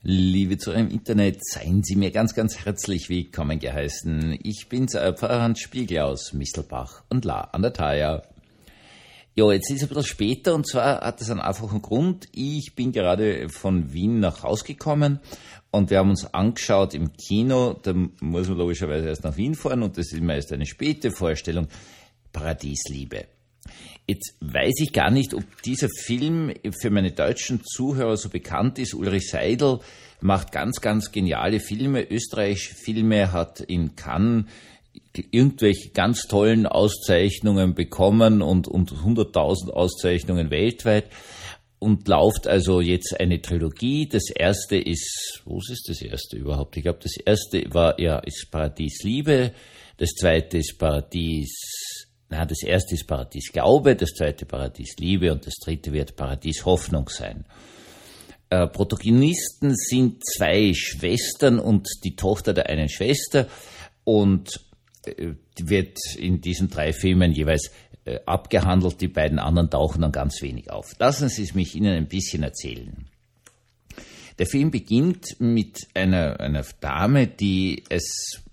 Liebe Zuhörer im Internet, seien Sie mir ganz, ganz herzlich willkommen geheißen. Ich bin's, Pfarrer Hans Spiegel aus Mistelbach und La an der Thaya. Ja, jetzt ist es ein bisschen später und zwar hat es einen einfachen Grund. Ich bin gerade von Wien nach Hause gekommen und wir haben uns angeschaut im Kino, da muss man logischerweise erst nach Wien fahren und das ist immer erst eine späte Vorstellung, Paradiesliebe. Jetzt weiß ich gar nicht, ob dieser Film für meine deutschen Zuhörer so bekannt ist. Ulrich Seidel macht ganz, ganz geniale Filme, österreichische Filme, hat in Cannes irgendwelche ganz tollen Auszeichnungen bekommen und 100.000 Auszeichnungen weltweit und läuft also jetzt eine Trilogie. Das erste ist, wo ist das erste überhaupt? Ich glaube, das erste ist Paradiesliebe, das zweite ist das erste ist Paradies Glaube, das zweite Paradies Liebe und das dritte wird Paradies Hoffnung sein. Protagonisten sind zwei Schwestern und die Tochter der einen Schwester und die wird in diesen 3 Filmen jeweils abgehandelt. Die beiden anderen tauchen dann ganz wenig auf. Lassen Sie es mich Ihnen ein bisschen erzählen. Der Film beginnt mit einer Dame, die es,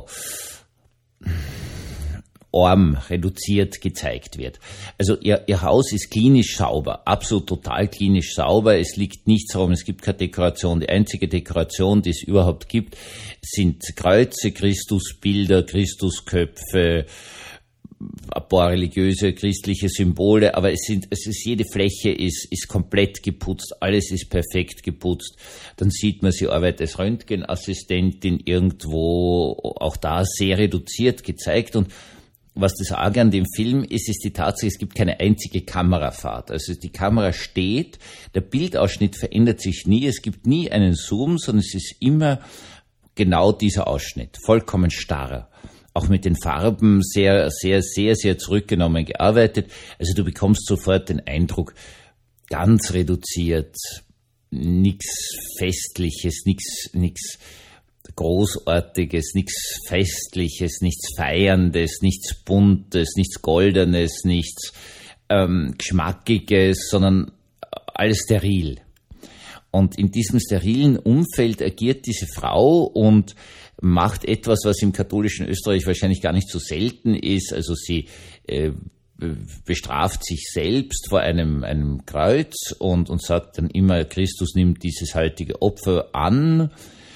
arm reduziert gezeigt wird. Also ihr Haus ist klinisch sauber, absolut total klinisch sauber, es liegt nichts herum, es gibt keine Dekoration. Die einzige Dekoration, die es überhaupt gibt, sind Kreuze, Christusbilder, Christusköpfe, ein paar religiöse, christliche Symbole, aber jede Fläche ist komplett geputzt, alles ist perfekt geputzt. Dann sieht man, sie arbeitet als Röntgenassistentin irgendwo, auch da sehr reduziert gezeigt. Und was das Arge an dem Film ist die Tatsache, es gibt keine einzige Kamerafahrt. Also die Kamera steht, der Bildausschnitt verändert sich nie, es gibt nie einen Zoom, sondern es ist immer genau dieser Ausschnitt, vollkommen starr. Auch mit den Farben sehr, sehr, sehr, sehr zurückgenommen gearbeitet. Also du bekommst sofort den Eindruck, ganz reduziert, nichts Festliches, nichts Großartiges, nichts Festliches, nichts Feierndes, nichts Buntes, nichts Goldenes, nichts Geschmackiges, sondern alles steril. Und in diesem sterilen Umfeld agiert diese Frau und macht etwas, was im katholischen Österreich wahrscheinlich gar nicht so selten ist. Also sie bestraft sich selbst vor einem Kreuz und sagt dann immer, Christus nimmt dieses heutige Opfer an.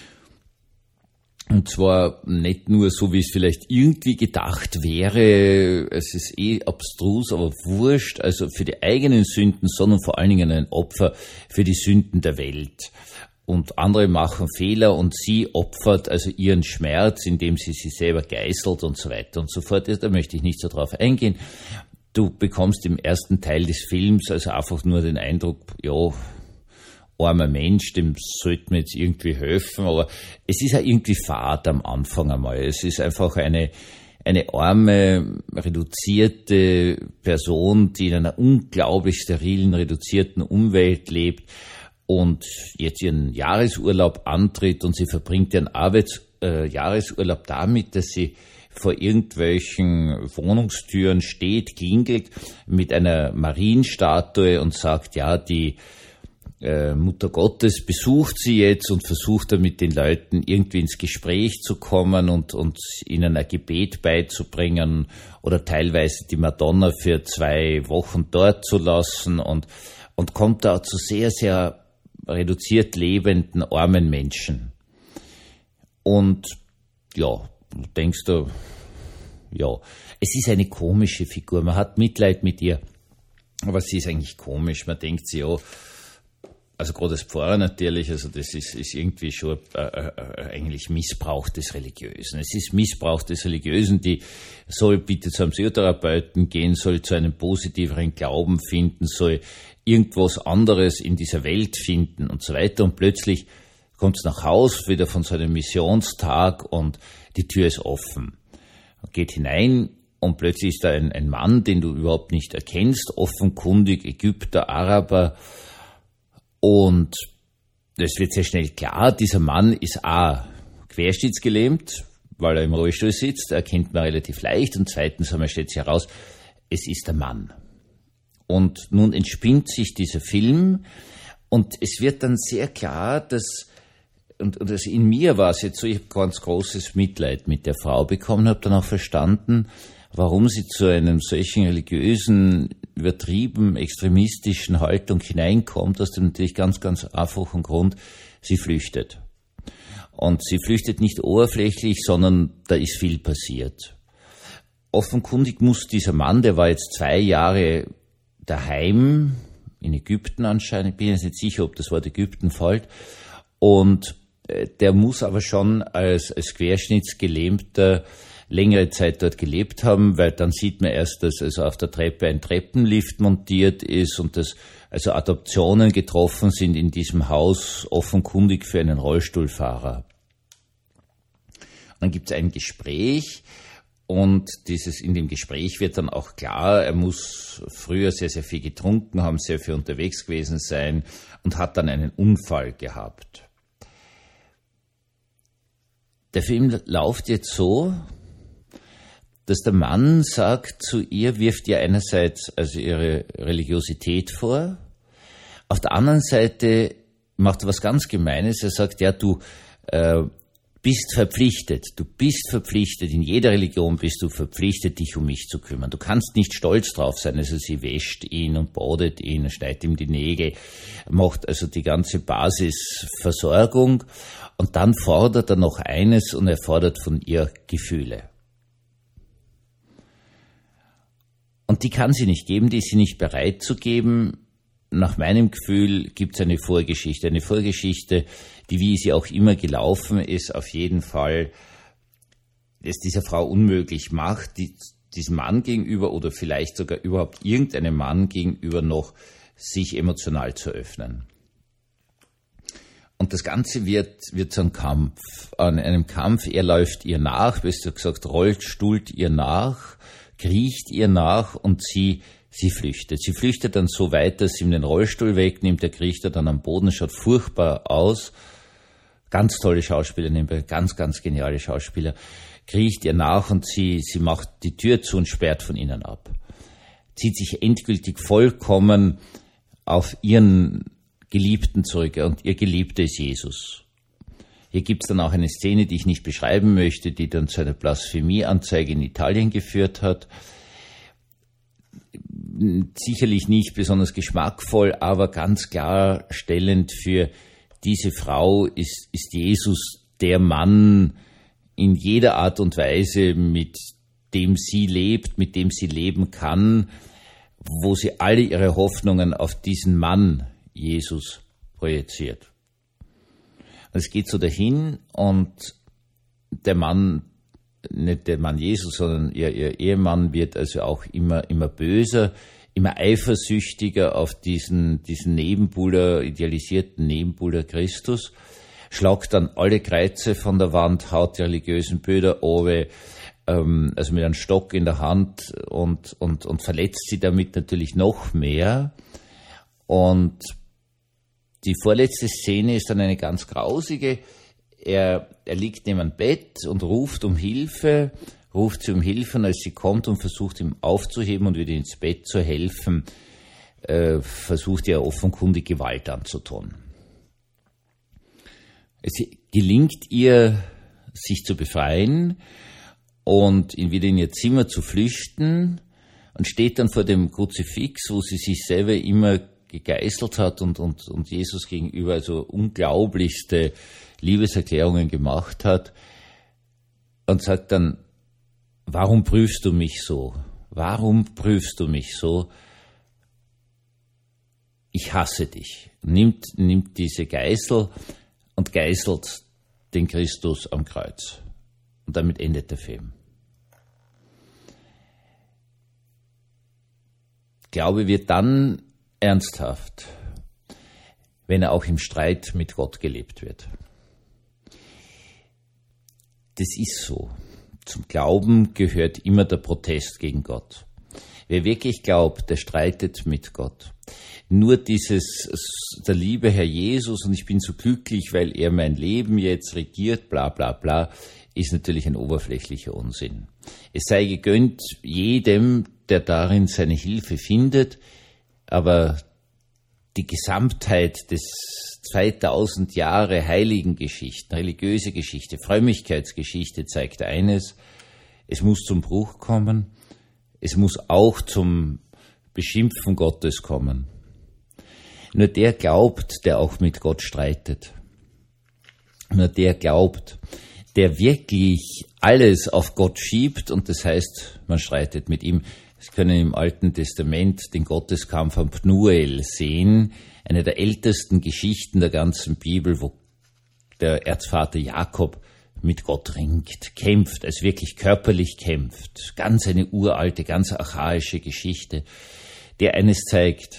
Und zwar nicht nur so, wie es vielleicht irgendwie gedacht wäre, es ist abstrus, aber wurscht, also für die eigenen Sünden, sondern vor allen Dingen ein Opfer für die Sünden der Welt. Und andere machen Fehler und sie opfert also ihren Schmerz, indem sie sich selber geißelt und so weiter und so fort. Da möchte ich nicht so drauf eingehen. Du bekommst im ersten Teil des Films also einfach nur den Eindruck, armer Mensch, dem sollte man jetzt irgendwie helfen, aber es ist ja irgendwie fad am Anfang einmal. Es ist einfach eine arme, reduzierte Person, die in einer unglaublich sterilen, reduzierten Umwelt lebt und jetzt ihren Jahresurlaub antritt und sie verbringt ihren Jahresurlaub damit, dass sie vor irgendwelchen Wohnungstüren steht, klingelt mit einer Marienstatue und sagt, die Mutter Gottes besucht sie jetzt und versucht dann mit den Leuten irgendwie ins Gespräch zu kommen und ihnen ein Gebet beizubringen oder teilweise die Madonna für 2 Wochen dort zu lassen und kommt da zu sehr, sehr reduziert lebenden, armen Menschen. Und denkst du, es ist eine komische Figur, man hat Mitleid mit ihr, aber sie ist eigentlich komisch, man denkt sich, also gerade als Pfarrer natürlich, also das ist irgendwie schon eigentlich Missbrauch des Religiösen. Es ist Missbrauch des Religiösen, die soll bitte zu einem Psychotherapeuten gehen, soll zu einem positiveren Glauben finden, soll irgendwas anderes in dieser Welt finden und so weiter. Und plötzlich kommt es nach Haus, wieder von so einem Missionstag und die Tür ist offen. Man geht hinein und plötzlich ist da ein Mann, den du überhaupt nicht erkennst, offenkundig Ägypter, Araber. Und es wird sehr schnell klar, dieser Mann ist querschnittsgelähmt, weil er im Rollstuhl sitzt, erkennt man relativ leicht. Und zweitens stellt sich heraus, es ist der Mann. Und nun entspinnt sich dieser Film und es wird dann sehr klar, dass Und also in mir war es jetzt so, ich habe ganz großes Mitleid mit der Frau bekommen, habe dann auch verstanden, warum sie zu einem solchen religiösen, übertrieben extremistischen Haltung hineinkommt, aus dem natürlich ganz, ganz einfachen Grund, sie flüchtet. Und sie flüchtet nicht oberflächlich, sondern da ist viel passiert. Offenkundig muss dieser Mann, der war jetzt 2 Jahre daheim, in Ägypten anscheinend, ich bin jetzt nicht sicher, ob das Wort Ägypten fällt, und der muss aber schon als Querschnittsgelähmter längere Zeit dort gelebt haben, weil dann sieht man erst, dass also auf der Treppe ein Treppenlift montiert ist und dass also Adoptionen getroffen sind in diesem Haus, offenkundig für einen Rollstuhlfahrer. Und dann gibt es ein Gespräch und in dem Gespräch wird dann auch klar, er muss früher sehr, sehr viel getrunken haben, sehr viel unterwegs gewesen sein und hat dann einen Unfall gehabt. Der Film läuft jetzt so, dass der Mann sagt zu ihr, wirft ihr einerseits also ihre Religiosität vor, auf der anderen Seite macht er was ganz Gemeines, er sagt, ja, du bist verpflichtet, in jeder Religion bist du verpflichtet, dich um mich zu kümmern. Du kannst nicht stolz drauf sein, also sie wäscht ihn und badet ihn, schneidet ihm die Nägel, macht also die ganze Basisversorgung und dann fordert er noch eines und er fordert von ihr Gefühle. Und die kann sie nicht geben, die ist sie nicht bereit zu geben. Nach meinem Gefühl gibt es eine Vorgeschichte, die, wie sie auch immer gelaufen ist, auf jeden Fall es dieser Frau unmöglich macht, diesem Mann gegenüber oder vielleicht sogar überhaupt irgendeinem Mann gegenüber noch sich emotional zu öffnen. Und das Ganze wird so ein Kampf. An einem Kampf, er läuft ihr nach, besser gesagt, rollstuhlt ihr nach, kriecht ihr nach und sie flüchtet. Sie flüchtet dann so weit, dass sie ihm den Rollstuhl wegnimmt, der kriecht er dann am Boden, schaut furchtbar aus. Ganz tolle Schauspieler, nebenbei, ganz, ganz geniale Schauspieler. Kriecht ihr nach und sie macht die Tür zu und sperrt von innen ab. Zieht sich endgültig vollkommen auf ihren Geliebten zurück und ihr Geliebter ist Jesus. Hier gibt es dann auch eine Szene, die ich nicht beschreiben möchte, die dann zu einer Blasphemieanzeige in Italien geführt hat. Sicherlich nicht besonders geschmackvoll, aber ganz klarstellend für diese Frau ist Jesus der Mann in jeder Art und Weise, mit dem sie lebt, mit dem sie leben kann, wo sie alle ihre Hoffnungen auf diesen Mann Jesus projiziert. Es geht so dahin und der Mann, nicht der Mann Jesus, sondern ihr Ehemann wird also auch immer böser, immer eifersüchtiger auf diesen Nebenbuhler, idealisierten Nebenbuhler Christus, schlagt dann alle Kreuze von der Wand, haut die religiösen Bilder runter, also mit einem Stock in der Hand und verletzt sie damit natürlich noch mehr. Und die vorletzte Szene ist dann eine ganz grausige. Er liegt neben einem Bett und ruft sie um Hilfe, und als sie kommt und versucht, ihm aufzuheben und wieder ins Bett zu helfen, versucht er offenkundig Gewalt anzutun. Es gelingt ihr, sich zu befreien und wieder in ihr Zimmer zu flüchten und steht dann vor dem Kruzifix, wo sie sich selber immer gegeißelt hat und Jesus gegenüber also unglaublichste Liebeserklärungen gemacht hat und sagt dann, warum prüfst du mich so? Warum prüfst du mich so? Ich hasse dich. Nimmt diese Geißel und geißelt den Christus am Kreuz. Und damit endet der Film. Glaube wird dann ernsthaft, wenn er auch im Streit mit Gott gelebt wird. Das ist so. Zum Glauben gehört immer der Protest gegen Gott. Wer wirklich glaubt, der streitet mit Gott. Nur der liebe Herr Jesus und ich bin so glücklich, weil er mein Leben jetzt regiert, bla bla bla, ist natürlich ein oberflächlicher Unsinn. Es sei gegönnt jedem, der darin seine Hilfe findet, aber die Gesamtheit des 2000 Jahre heiligen Geschichten, religiöse Geschichte, Frömmigkeitsgeschichte zeigt eines: Es muss zum Bruch kommen, es muss auch zum Beschimpfen Gottes kommen. Nur der glaubt, der auch mit Gott streitet. Nur der glaubt, der wirklich alles auf Gott schiebt, und das heißt, man streitet mit ihm. Sie können im Alten Testament den Gotteskampf am Pnuel sehen, eine der ältesten Geschichten der ganzen Bibel, wo der Erzvater Jakob mit Gott ringt, kämpft, also wirklich körperlich kämpft. Ganz eine uralte, ganz archaische Geschichte, der eines zeigt: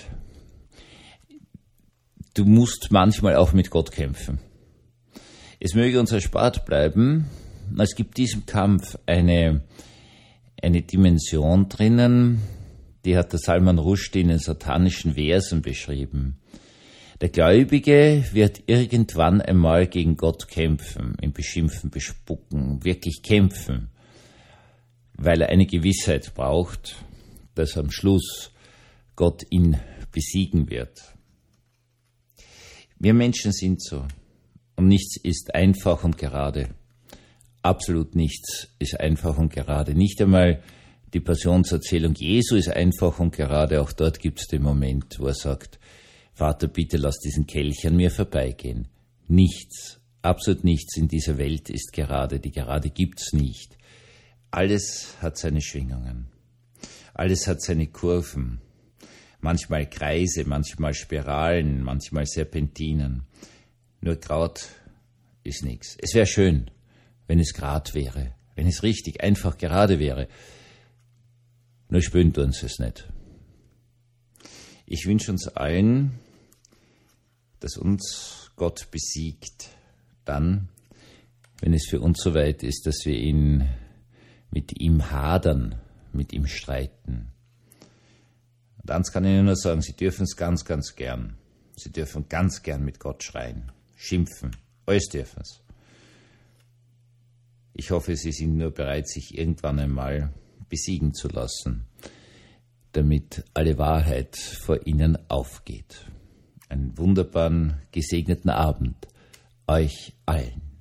Du musst manchmal auch mit Gott kämpfen. Es möge uns erspart bleiben, es gibt diesem Kampf eine Dimension drinnen, die hat der Salman Rushdie in den satanischen Versen beschrieben. Der Gläubige wird irgendwann einmal gegen Gott kämpfen, ihn beschimpfen, bespucken, wirklich kämpfen, weil er eine Gewissheit braucht, dass am Schluss Gott ihn besiegen wird. Wir Menschen sind so, und nichts ist einfach und gerade. Absolut nichts ist einfach und gerade. Nicht einmal die Passionserzählung Jesu ist einfach und gerade. Auch dort gibt es den Moment, wo er sagt: Vater, bitte lass diesen Kelch an mir vorbeigehen. Nichts, absolut nichts in dieser Welt ist gerade. Die Gerade gibt's nicht. Alles hat seine Schwingungen. Alles hat seine Kurven. Manchmal Kreise, manchmal Spiralen, manchmal Serpentinen. Nur Kraut ist nichts. Es wäre schön, wenn es grad wäre, wenn es richtig einfach gerade wäre. Nur spüren tun sie es nicht. Ich wünsche uns allen, dass uns Gott besiegt, dann, wenn es für uns soweit ist, dass wir mit ihm hadern, mit ihm streiten. Und eins kann ich Ihnen nur sagen: Sie dürfen es ganz, ganz gern. Sie dürfen ganz gern mit Gott schreien, schimpfen, alles dürfen es. Ich hoffe, Sie sind nur bereit, sich irgendwann einmal besiegen zu lassen, damit alle Wahrheit vor Ihnen aufgeht. Einen wunderbaren, gesegneten Abend euch allen.